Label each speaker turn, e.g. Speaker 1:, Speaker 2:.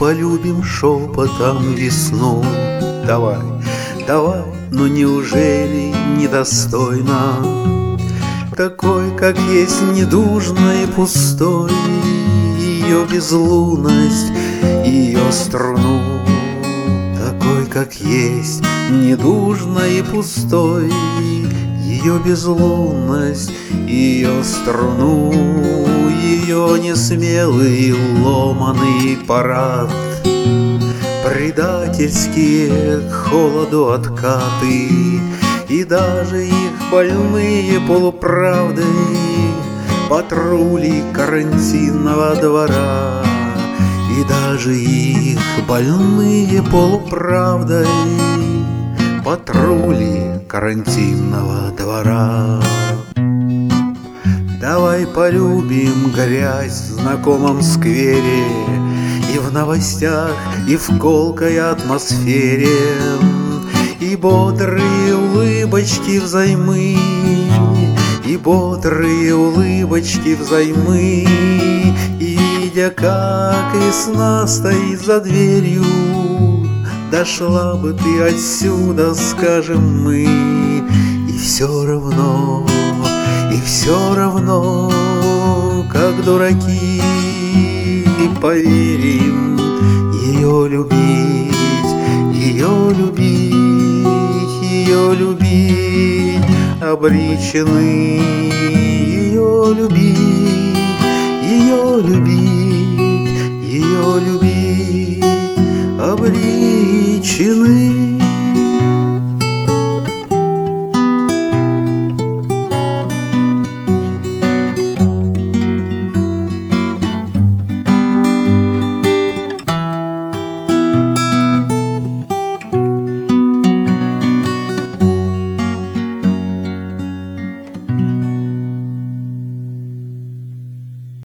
Speaker 1: полюбим шепотом весну. Давай, давай, но неужели недостойно такой, как есть, недужной и пустой, ее безлунность, ее струну? Такой, как есть, недужной и пустой, ее безлунность, ее струну, ее несмелый ломаный парад, предательские к холоду откаты, и даже их больные полуправды, патрули карантинного двора, и даже их больные полуправдой, патрули карантинного двора. Давай полюбим грязь в знакомом сквере, и в новостях, и в колкой атмосфере, и бодрые улыбочки взаймы, и бодрые улыбочки взаймы, и видя, как весна стоит за дверью, дошла бы ты отсюда, скажем мы, и все равно, как дураки, поверим ее любить, ее любить, ее любить, обречены.